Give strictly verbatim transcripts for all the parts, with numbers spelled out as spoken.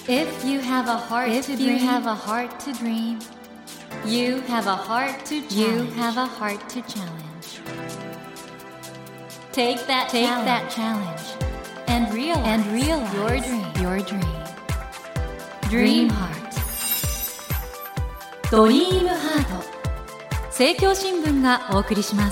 If you have a heart If to you dream, have a heart to dream, you have a heart to challenge. you have a heart to challenge. Take that Take challenge that challenge and realize, and realize your dream. your dream. Dream Dream Heart. Heart. ドリームハート。政教新聞がお送りします。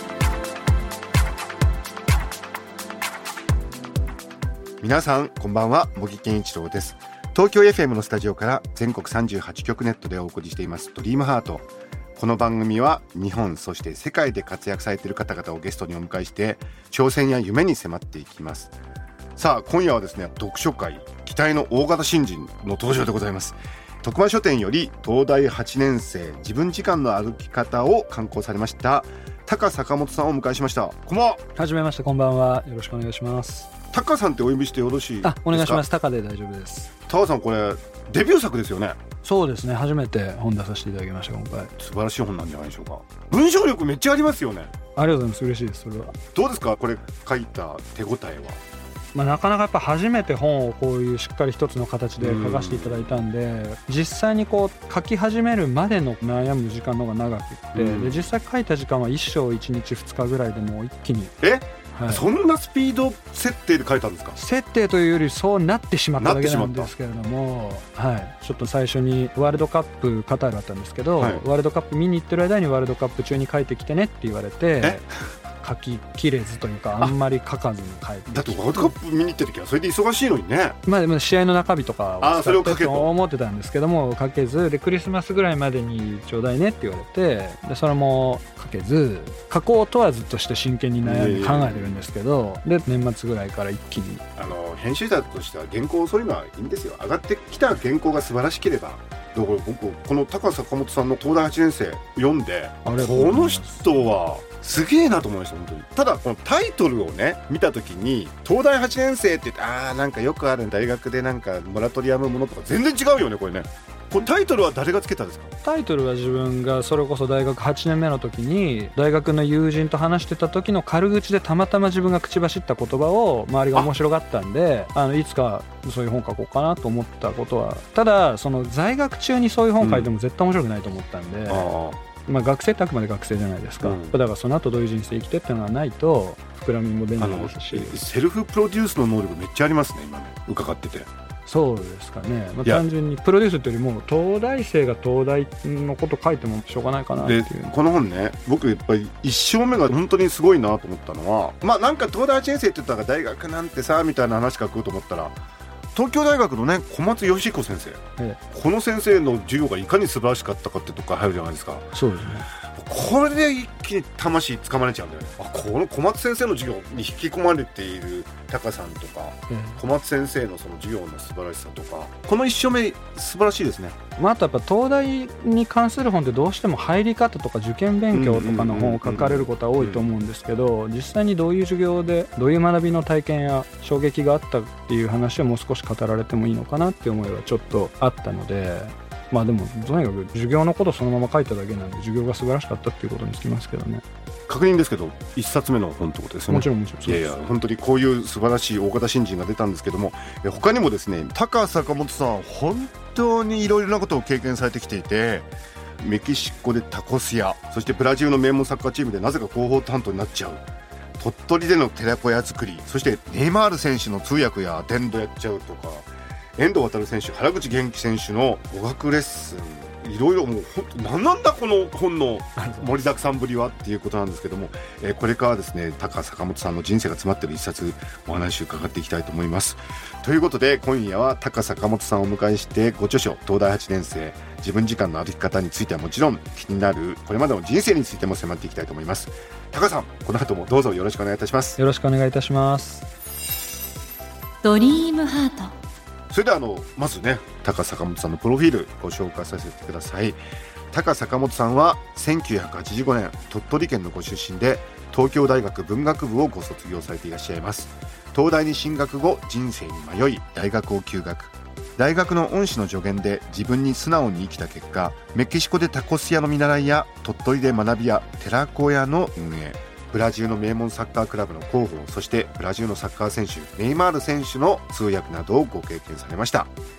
皆さんこんばんは、茂木健一郎です。東京 エフエム のスタジオから全国さんじゅうはちきょくネットでお送りしていますドリームハート。この番組は日本そして世界で活躍されている方々をゲストにお迎えして挑戦や夢に迫っていきます。さあ今夜はですね、読書会期待の大型新人の登場でございます。徳間書店より東大はちねん生自分時間の歩き方を刊行されました高坂本さんをお迎えしました。こんばんは。 はじめまして、こんばんは。よろしくお願いします。 高さんってお呼びしてよろしいですか？ あ、お願いします。高で大丈夫です。 高さん、これデビュー作ですよね？ そうですね、初めて本出させていただきました。今回素晴らしい本なんじゃないでしょうか。文章力めっちゃありますよね。 ありがとうございます。嬉しいです。それはどうですか、これ書いた手応えは？ まあ、なかなかやっぱ初めて本をこういうしっかり一つの形で書かせていただいたんで、実際にこう書き始めるまでの悩む時間の方が長くって、で実際書いた時間は一章いちにちふつかぐらいでもう一気に。 え、 はい、 そんなスピード設定で書いたんですか？ 設定というよりそうなってしまっただけなんですけれども、はい、ちょっと最初にワールドカップカタールだったんですけど、はい、ワールドカップ見に行ってる間にワールドカップ中に書いてきてねって言われて、書ききれずというかあんまり書かずに書いて、 だってワールドカップ見に行ってる時はそれで忙しいのにね。 まあでも試合の中日とかを使ってと思ってたんですけども、書けずでクリスマスぐらいまでにちょうだいねって言われて、でそれも書けず、書こうとはずっとして真剣に悩んで考えてるんですけど、で年末ぐらいから一気にあの編集者としては原稿そういうのはいいんですよ。上がってきた原稿が素晴らしければ。だから僕この高坂本さんの東大はちねん生読んで、この人はすげえなと思いました。本当に。ただこのタイトルをね見た時に東大はちねん生って言って、あーなんかよくある大学でなんかモラトリアムものとか全然違うよねこれね。これタイトルは誰がつけたんですか？ タイトルは自分がそれこそ大学はちねんめの時に大学の友人と話してた時の軽口でたまたま自分が口走った言葉を周りが面白がったんで、あのいつかそういう本書こうかなと思ったことは、ただその在学中にそういう本書いても絶対面白くないと思ったんで、うん、あまあ、学生ってあくまで学生じゃないですか、うん、だからその後どういう人生生きてっていうのはないと膨らみも出ないですし、 セルフプロデュースの能力めっちゃありますね今ね伺ってて。 そうですかね、まあ、単純にプロデュースというよりも東大生が東大のこと書いてもしょうがないかなっていう。でこの本ね、僕やっぱり一章目が本当にすごいなと思ったのは、まあなんか東大はちねん生って言ったら大学なんてさみたいな話書くと思ったら、東京大学のね小松義彦先生、ええ、この先生の授業がいかに素晴らしかったかってとこから入るじゃないですか。 そうですね。 これで一気に魂つかまれちゃうんだよね。あ、この小松先生の授業に引き込まれている高さんとか、うん、小松先生のその授業の素晴らしさとか、この一章目素晴らしいですね。 まあ、あとやっぱ東大に関する本ってどうしても入り方とか受験勉強とかの本を書かれることは多いと思うんですけど、実際にどういう授業でどういう学びの体験や衝撃があったっていう話をもう少し語られてもいいのかなっていう思いはちょっとあったので、まあでもとにかく授業のことそのまま書いただけなんで授業が素晴らしかったっていうことにつきますけどね。 確認ですけどいっさつめの本ってことですよね？ もちろんもちろん。 いやいや本当にこういう素晴らしい大型新人が出たんですけども、他にもですね高坂本さん本当にいろいろなことを経験されてきていて、メキシコでタコス屋、そしてブラジルの名門サッカーチームでなぜか広報担当になっちゃう、鳥取での寺子屋作り、そしてネイマール選手の通訳やアテンドやっちゃうとか、遠藤航選手、原口元気選手の語学レッスン、いろいろもう本当何なんだこの本の盛りだくさんぶりはっていうことなんですけども、えー、これからですね高坂本さんの人生が詰まっている一冊お話を伺っていきたいと思います。ということで今夜は高坂本さんをお迎えしてご著書東大はちねん生自分時間の歩き方についてはもちろん気になるこれまでの人生についても迫っていきたいと思います。高さん、この後もどうぞよろしくお願いいたします。 よろしくお願いいたします。 ドリームハート。 それではあのまずね高坂本さんのプロフィールご紹介させてください。高坂本さんはせんきゅうひゃくはちじゅうごねん鳥取県のご出身で東京大学文学部をご卒業されていらっしゃいます。東大に進学後人生に迷い大学を休学。大学の恩師の助言で自分に素直に生きた結果、メキシコでタコス屋の見習いや鳥取で学び屋寺子屋の運営、ブラジルの名門サッカークラブの広報、そしてブラジルのサッカー選手ネイマール選手の通訳などをご経験されました。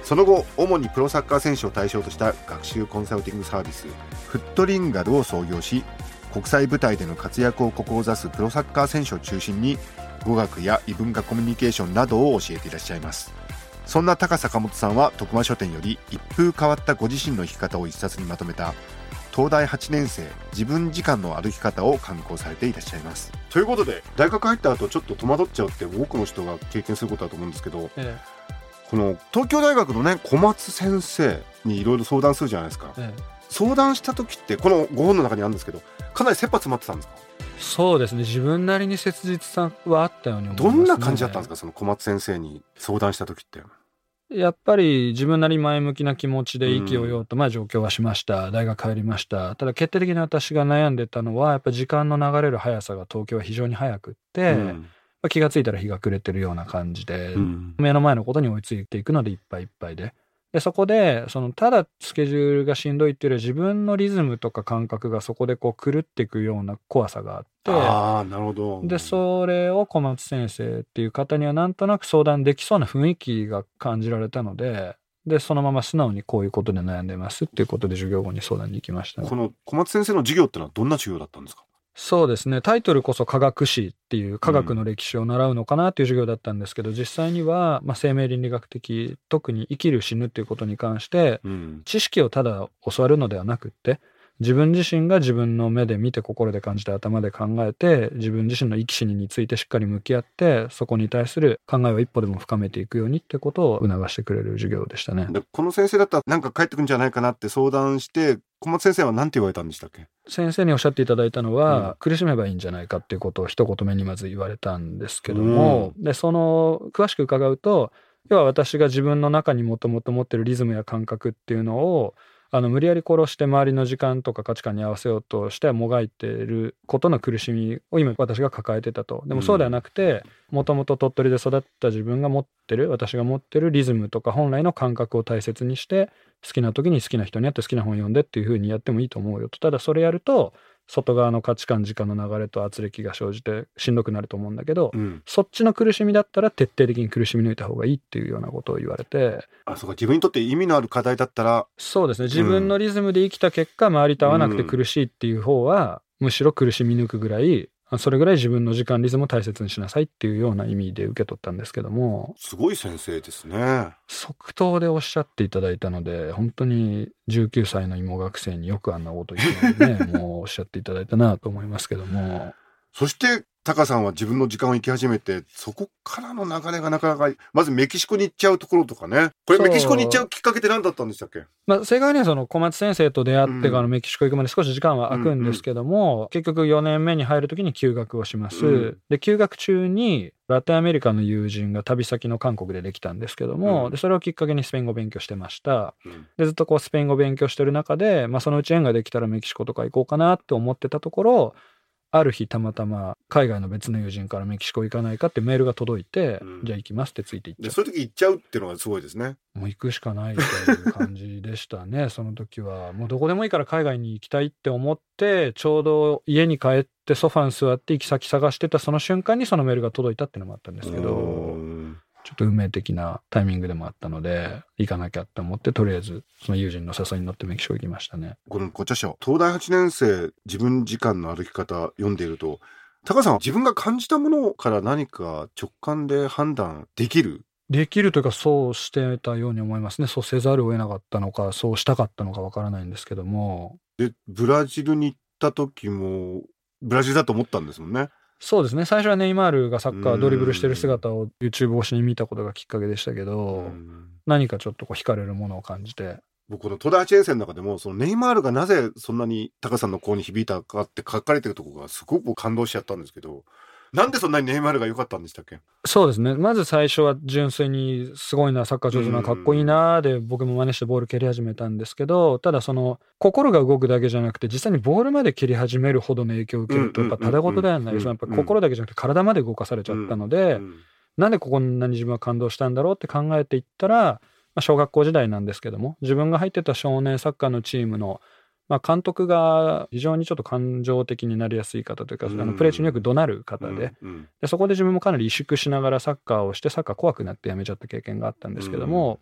その後主にプロサッカー選手を対象とした学習コンサルティングサービスフットリンガルを創業し、国際舞台での活躍を志すプロサッカー選手を中心に語学や異文化コミュニケーションなどを教えていらっしゃいます。そんな高坂本さんは徳間書店より一風変わったご自身の生き方を一冊にまとめた東大はちねん生自分時間の歩き方を刊行されていらっしゃいます。ということで大学入った後ちょっと戸惑っちゃうって多くの人が経験することだと思うんですけど、ええ、この東京大学のね小松先生にいろいろ相談するじゃないですか、ええ、相談した時ってこのご本の中にあるんですけどかなり切羽詰まってたんですか？ そうですね、自分なりに切実さはあったように思いますね。 どんな感じだったんですか、その小松先生に相談した時って。 やっぱり自分なり前向きな気持ちで意気揚々と、まあ上京はしました、大学入りました。ただ決定的に私が悩んでたのはやっぱり時間の流れる速さが東京は非常に速くって、うん、気がついたら日が暮れてるような感じで、うん、目の前のことに追いついていくのでいっぱいいっぱいで、でそこでそのただスケジュールがしんどいっていうよりは自分のリズムとか感覚がそこでこう狂っていくような怖さがあって、 あー、なるほど。 でそれを小松先生っていう方にはなんとなく相談できそうな雰囲気が感じられたので、でそのまま素直にこういうことで悩んでますっていうことで授業後に相談に行きましたね。 この小松先生の授業ってのはどんな授業だったんですか？ そうですね、タイトルこそ科学史っていう科学の歴史を習うのかなっていう授業だったんですけど、うん、実際には、まあ、生命倫理学的、特に生きる死ぬっていうことに関して、うん、知識をただ教わるのではなくって自分自身が自分の目で見て心で感じて頭で考えて自分自身の生き死にについてしっかり向き合ってそこに対する考えを一歩でも深めていくようにってことを促してくれる授業でしたね。 でこの先生だったら何か返ってくるんじゃないかなって相談して小松先生は何て言われたんでしたっけ？ 先生におっしゃっていただいたのは、うん、苦しめばいいんじゃないかっていうことを一言目にまず言われたんですけども、うん、でその詳しく伺うと要は私が自分の中にもともと持ってるリズムや感覚っていうのをあの無理やり殺して周りの時間とか価値観に合わせようとしてもがいていることの苦しみを今私が抱えてたと。でもそうではなくてもともと鳥取で育った自分が持ってる私が持ってるリズムとか本来の感覚を大切にして好きな時に好きな人に会って好きな本読んでっていう風にやってもいいと思うよと。ただそれやると外側の価値観時間の流れと圧力が生じてしんどくなると思うんだけど、うん、そっちの苦しみだったら徹底的に苦しみ抜いた方がいいっていうようなことを言われて、 あ、そうか、自分にとって意味のある課題だったらそうですね、自分のリズムで生きた結果、うん、周りと合わなくて苦しいっていう方は、うん、むしろ苦しみ抜くぐらいそれぐらい自分の時間リズムを大切にしなさいっていうような意味で受け取ったんですけども、 すごい先生ですね。 即答でおっしゃっていただいたので本当にじゅうきゅうさいの芋学生によくあんなこと言うのでねもうおっしゃっていただいたなと思いますけどもそしてタカさんは自分の時間を生き始めてそこからの流れがなかなかまずメキシコに行っちゃうところとかね、これメキシコに行っちゃうきっかけって何だったんでしたっけ？ まあ、正確にはその小松先生と出会ってからメキシコ行くまで少し時間は空くんですけども、うんうん、結局よねんめに入るときに休学をします、うん、で休学中にラテンアメリカの友人が旅先の韓国でできたんですけども、うん、でそれをきっかけにスペイン語を勉強してました、うん、でずっとこうスペイン語を勉強してる中で、まあ、そのうち縁ができたらメキシコとか行こうかなって思ってたところ、ある日たまたま海外の別の友人からメキシコ行かないかってメールが届いて、うん、じゃあ行きますってついて行っちゃう。 でそういう時行っちゃうっていうのがすごいですね。 もう行くしかないという感じでしたねその時はもうどこでもいいから海外に行きたいって思ってちょうど家に帰ってソファに座って行き先探してたその瞬間にそのメールが届いたっていうのもあったんですけど、ちょっと運命的なタイミングでもあったので行かなきゃって思ってとりあえずその友人の誘いに乗ってメキシコ行きましたね。 このご著書東大はちねん生自分時間の歩き方読んでいると高さんは自分が感じたものから何か直感で判断できるできるというかそうしてたように思いますね。そうせざるを得なかったのかそうしたかったのかわからないんですけども。 でブラジルに行った時もブラジルだと思ったんですもんね。 そうですね、最初はネイマールがサッカードリブルしてる姿を YouTube 越しに見たことがきっかけでしたけど、何かちょっとこう惹かれるものを感じて、 僕この東大はちねん生の中でもそのネイマールがなぜそんなにタカさんの声に響いたかって書かれてるところがすごく感動しちゃったんですけど、なんでそんなにネイマールが良かったんでしたっけ？ そうですね、まず最初は純粋にすごいな、サッカー上手な、かっこいいなで僕も真似してボール蹴り始めたんですけど、ただその心が動くだけじゃなくて実際にボールまで蹴り始めるほどの影響を受けるとやっぱただごとではない、やっぱ心だけじゃなくて体まで動かされちゃったので、なんでこんなに自分は感動したんだろうって考えていったら、まあ、小学校時代なんですけども自分が入ってた少年サッカーのチームのまあ、監督が非常にちょっと感情的になりやすい方というか、うん、あのプレー中によく怒鳴る方で、うん、でそこで自分もかなり萎縮しながらサッカーをしてサッカー怖くなってやめちゃった経験があったんですけども、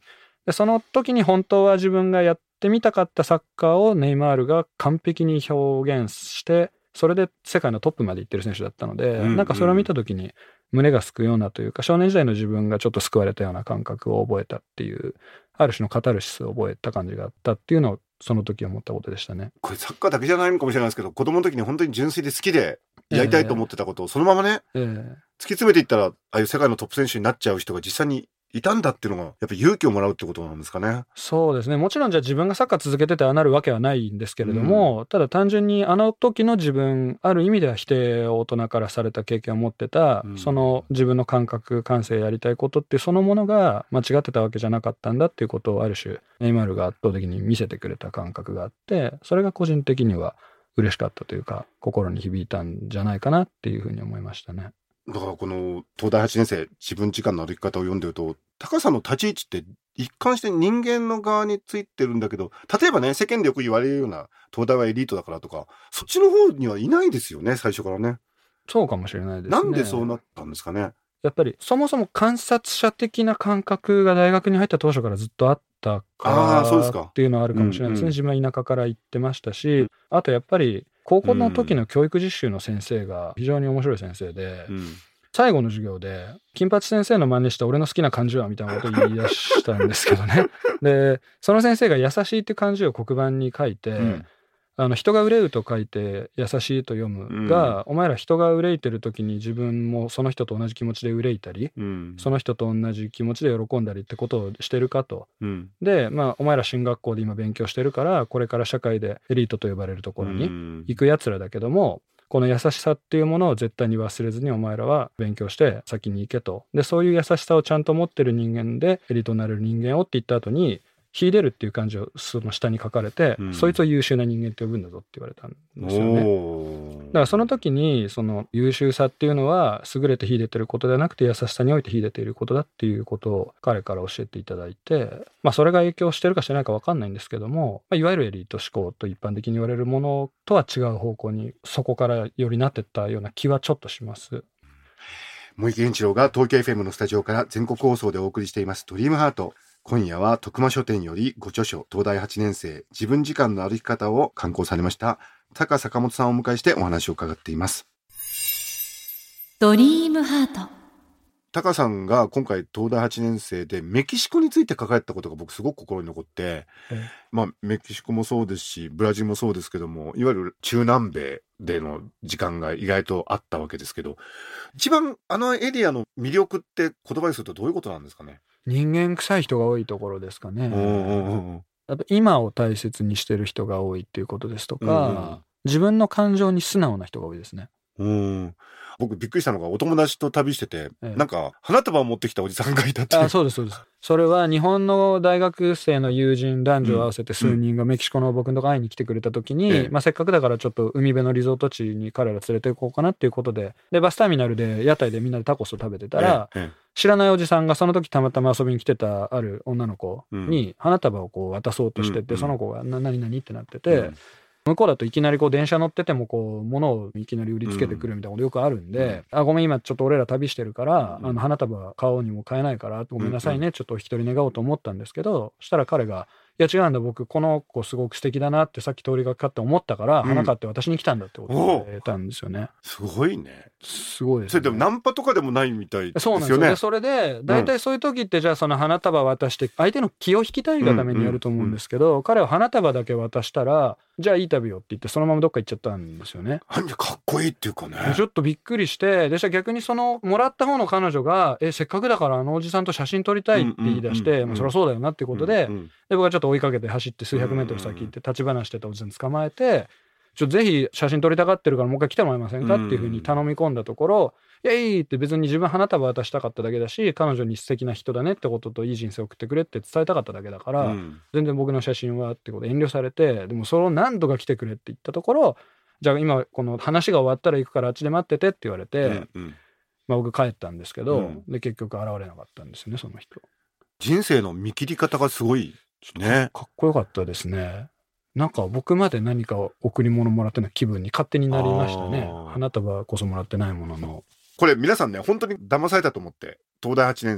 でその時に本当は自分がやってみたかったサッカーをネイマールが完璧に表現してそれで世界のトップまで行ってる選手だったので、うんうん、なんかそれを見た時に胸がすくようなというか少年時代の自分がちょっと救われたような感覚を覚えたっていうある種のカタルシスを覚えた感じがあったっていうのをその時思ったことでしたね。 これサッカーだけじゃないのかもしれないですけど子供の時に本当に純粋で好きでやりたいと思ってたことをそのままね、えーえー、突き詰めていったらああいう世界のトップ選手になっちゃう人が実際にいたんだっていうのがやっぱり勇気をもらうってことなんですかね。 そうですね。もちろんじゃあ自分がサッカー続けててああなるわけはないんですけれども、うん、ただ単純にあの時の自分ある意味では否定を大人からされた経験を持ってた、うん、その自分の感覚感性やりたいことってそのものが間違ってたわけじゃなかったんだっていうことをある種ネイマールが圧倒的に見せてくれた感覚があってそれが個人的には嬉しかったというか心に響いたんじゃないかなっていうふうに思いましたね。 だからこの東大はちねん生自分時間の歩き方を読んでると高さんの立ち位置って一貫して人間の側についてるんだけど例えばね世間でよく言われるような東大はエリートだからとかそっちの方にはいないですよね最初からね。 そうかもしれないですね。 なんでそうなったんですかね。 やっぱりそもそも観察者的な感覚が大学に入った当初からずっとあったからっていうのはあるかもしれないですね。うんうん、自分は田舎から行ってましたし、うん、あとやっぱり高校の時の教育実習の先生が非常に面白い先生で、うん、最後の授業で金八先生の真似した俺の好きな漢字はみたいなことを言い出したんですけどねでその先生が優しいって漢字を黒板に書いて、うん、あの人が憂うと書いて優しいと読むが、うん、お前ら人が憂いてる時に自分もその人と同じ気持ちで憂いたり、うん、その人と同じ気持ちで喜んだりってことをしてるかと、うん、でまあお前ら進学校で今勉強してるからこれから社会でエリートと呼ばれるところに行くやつらだけども、この優しさっていうものを絶対に忘れずにお前らは勉強して先に行けと。でそういう優しさをちゃんと持ってる人間でエリートになれる人間をって言った後に秀でるっていう漢字をその下に書かれて、うん、そいつを優秀な人間って呼ぶんだぞって言われたんですよね。だからその時にその優秀さっていうのは優れて秀でてることではなくて優しさにおいて秀でていることだっていうことを彼から教えていただいて、まあそれが影響してるかしてないか分かんないんですけども、まあ、いわゆるエリート思考と一般的に言われるものとは違う方向にそこからよりなってったような気はちょっとします。 森木源一郎が東京 エフエム のスタジオから全国放送でお送りしていますドリームハート。今夜は徳間書店よりご著書東大はちねん生自分時間の歩き方を刊行されました高坂本さんをお迎えしてお話を伺っています。 ドリームハート。 高さんが今回東大はちねん生でメキシコについて書かれたことが僕すごく心に残って、まあメキシコもそうですしブラジルもそうですけどもいわゆる中南米での時間が意外とあったわけですけど一番あのエリアの魅力って言葉にするとどういうことなんですかね。 人間臭い人が多いところですかね。うんうんうん、やっぱ今を大切にしてる人が多いっていうことですとか、うんうん、自分の感情に素直な人が多いですね。 うん僕びっくりしたのがお友達と旅してて、ええ、なんか花束を持ってきたおじさんがいたっていう。 あ、そうですそうです。それは日本の大学生の友人男女合わせて数人がメキシコの僕のとこ会いに来てくれた時に、うんまあ、せっかくだからちょっと海辺のリゾート地に彼ら連れて行こうかなっていうことででバスターミナルで屋台でみんなでタコスを食べてたら、ええ、知らないおじさんがその時たまたま遊びに来てたある女の子に花束をこう渡そうとしてて、うん、その子がな何々ってなってて、うん向こうだといきなりこう電車乗っててもこう物をいきなり売りつけてくるみたいなことよくあるんで、うん、あごめん今ちょっと俺ら旅してるから、うん、あの花束買おうにも買えないからごめんなさいね、うん、ちょっとお引き取り願おうと思ったんですけどそしたら彼がいや違うんだ僕この子すごく素敵だなってさっき通りがかって思ったから、うん、花買って私に来たんだってことを言ったんですよね。 すごいね。 すごいですね。 それでもナンパとかでもないみたいですよね。 そうなんですよね。それで大体そういう時ってじゃあその花束渡して相手の気を引きたいがためにやると思うんですけど、うんうんうん、彼は花束だけ渡したらじゃあいい旅よって言ってそのままどっか行っちゃったんですよね。 かっこいいっていうかね。 ちょっとびっくりしてでしたら逆にそのもらった方の彼女がえせっかくだからあのおじさんと写真撮りたいって言い出して、うんうんうんうん、まあ、そりゃそうだよなっていうことで、うんうん、で僕はちょっと追いかけて走って数百メートル先行って立ち話してたおじさん捕まえてちょっとぜひ写真撮りたがってるからもう一回来てもらえませんかっていうふうに頼み込んだところいやいいって別に自分花束渡したかっただけだし彼女に素敵な人だねってことといい人生送ってくれって伝えたかっただけだから、うん、全然僕の写真はってことで遠慮されてでもそれを何度か来てくれって言ったところじゃあ今この話が終わったら行くからあっちで待っててって言われて、うんうんまあ、僕帰ったんですけど、うん、で結局現れなかったんですよねその人。 人生の見切り方がすごいね。 かっこよかったですね。なんか僕まで何か贈り物もらってない気分に勝手になりましたね。花束こそもらってないものの。 これ皆さんね本当に騙されたと思って東大はちねん生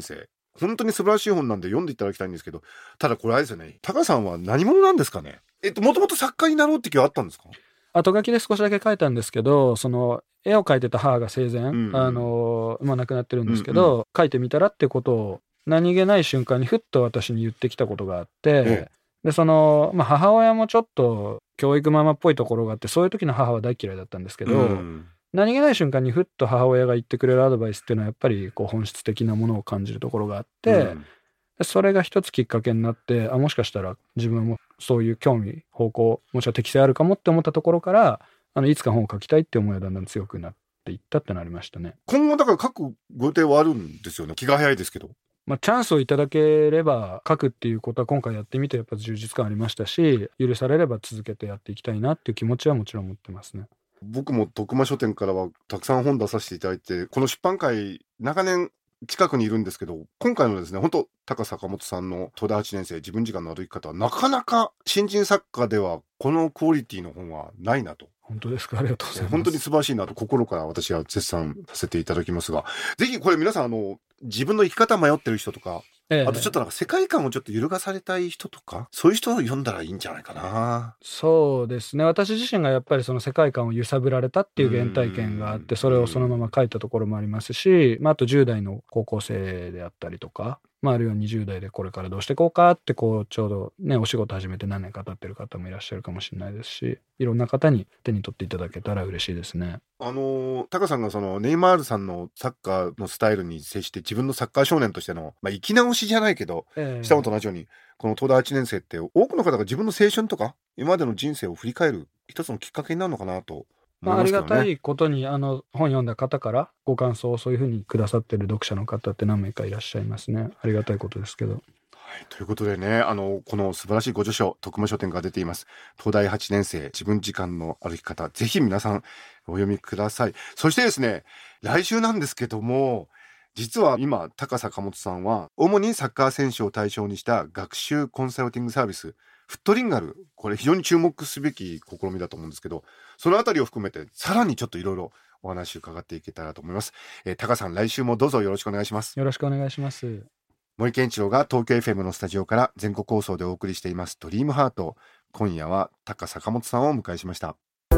本当に素晴らしい本なんで読んでいただきたいんですけど、ただこれあれですよね、タカさんは何者なんですかね。えっともともと作家になろうって気はあったんですか。 後書きで少しだけ書いたんですけど、その絵を描いてた母が生前、うんうん、あのまあ、亡くなってるんですけど、うんうん、描いてみたらってことを何気ない瞬間にふっと私に言ってきたことがあって、ええ、でその、まあ、母親もちょっと教育ママっぽいところがあって、そういう時の母は大嫌いだったんですけど、うん、何気ない瞬間にふっと母親が言ってくれるアドバイスっていうのはやっぱりこう本質的なものを感じるところがあって、うん、それが一つきっかけになって、あもしかしたら自分もそういう興味方向もしくは適性あるかもって思ったところから、あのいつか本を書きたいって思いがだんだん強くなっていったってなりましたね。 今後だから書くご予定はあるんですよね。気が早いですけど、 まあ、チャンスをいただければ書くっていうことは今回やってみてやっぱ充実感ありましたし、許されれば続けてやっていきたいなっていう気持ちはもちろん持ってますね。 僕も徳間書店からはたくさん本出させていただいて、この出版会長年近くにいるんですけど、今回のですね、本当高坂本さんの東大はちねん生自分時間の歩き方はなかなか新人作家ではこのクオリティの本はないなと。 本当ですか。ありがとうございます。 本当に素晴らしいなと心から私は絶賛させていただきますが、ぜひこれ皆さんあの自分の生き方迷ってる人とか、ええ、あとちょっとなんか世界観をちょっと揺るがされたい人とか、そういう人を読んだらいいんじゃないかな。 そうですね。私自身がやっぱりその世界観を揺さぶられたっていう原体験があって、それをそのまま書いたところもありますし、まあ、あとじゅう代の高校生であったりとか、まあ、あるいはにじゅう代でこれからどうしていこうかってこうちょうどねお仕事始めて何年か経ってる方もいらっしゃるかもしれないですし、いろんな方に手に取っていただけたら嬉しいですね。 あのタカさんがそのネイマールさんのサッカーのスタイルに接して自分のサッカー少年としての、まあ、生き直しじゃないけど、えー、したのと同じようにこの東大はちねん生って多くの方が自分の青春とか今までの人生を振り返る一つのきっかけになるのかなと。 まあ、ありがたいことにあの本読んだ方からご感想をそういうふうにくださってる読者の方って何名かいらっしゃいますね。ありがたいことですけど。はい、 ということでね、あのこの素晴らしいご著書徳間書店が出ています東大はちねん生自分時間の歩き方、ぜひ皆さんお読みください。そしてですね、来週なんですけども、実は今高坂本さんは主にサッカー選手を対象にした学習コンサルティングサービスフットリンガル、これ非常に注目すべき試みだと思うんですけど、そのあたりを含めてさらにちょっといろいろお話を伺っていけたらと思います。えー、高さん、来週もどうぞよろしくお願いします。 よろしくお願いします。 森健一郎が東京 エフエム のスタジオから全国放送でお送りしていますドリームハート。今夜は高坂本さんをお迎えしました。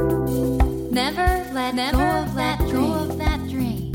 Never let go of that dream.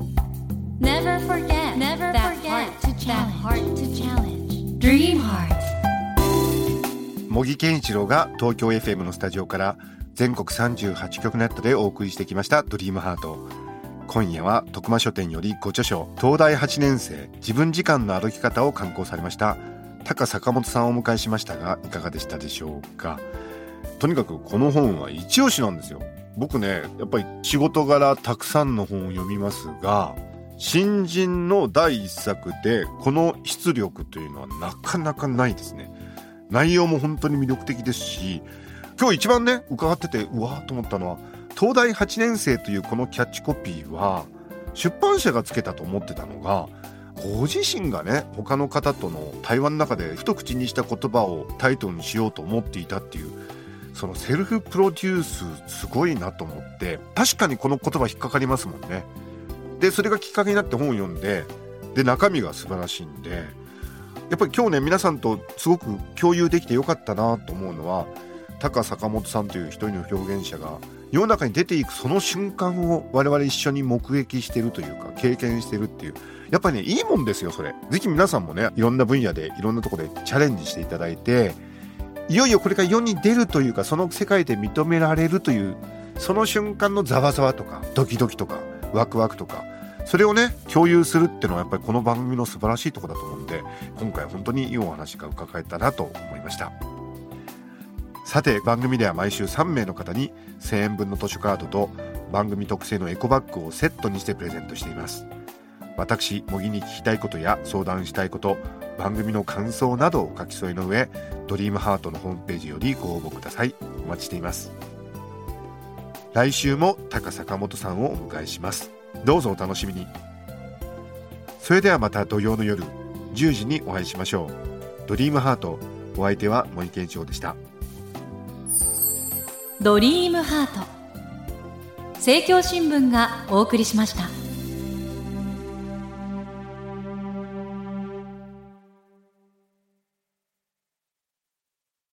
Never forget that heart to challenge. Dream Heart。 茂木健一郎が東京 エフエム のスタジオから全国さんじゅうはち局ネットでお送りしてきましたドリームハート。今夜は徳間書店よりご著書東大はちねん生自分時間の歩き方を刊行されました高坂本さんをお迎えしましたが、いかがでしたでしょうか。とにかくこの本は一押しなんですよ。僕ね、やっぱり仕事柄たくさんの本を読みますが、新人の第一作でこの出力というのはなかなかないですね。内容も本当に魅力的ですし、今日一番ね伺っててうわーと思ったのは、東大はちねん生というこのキャッチコピーは出版社がつけたと思ってたのが、ご自身がね他の方との対話の中でふと口にした言葉をタイトルにしようと思っていたっていう、そのセルフプロデュースすごいなと思って、確かにこの言葉引っかかりますもんね。でそれがきっかけになって本を読んで、で中身が素晴らしいんで、やっぱり今日ね皆さんとすごく共有できてよかったなと思うのは、高坂本さんという一人の表現者が世の中に出ていくその瞬間を我々一緒に目撃しているというか経験しているっていう、やっぱりねいいもんですよそれ。ぜひ皆さんもねいろんな分野でいろんなところでチャレンジしていただいて、いよいよこれから世に出るというかその世界で認められるというその瞬間のざわざわとかドキドキとかワクワクとか、それをね共有するっていうのはやっぱりこの番組の素晴らしいところだと思うんで、今回本当にいいお話が伺えたなと思いました。さて番組では毎週さん名の方にせんえん分の図書カードと番組特製のエコバッグをセットにしてプレゼントしています。私茂木に聞きたいことや相談したいこと、番組の感想などを書き添えの上、ドリームハートのホームページよりご応募ください。お待ちしています。来週も高坂本さんをお迎えします。どうぞお楽しみに。それではまた土曜の夜じゅうじにお会いしましょう。ドリームハート、お相手は森健一郎でした。 ドリームハート、政教新聞がお送りしました。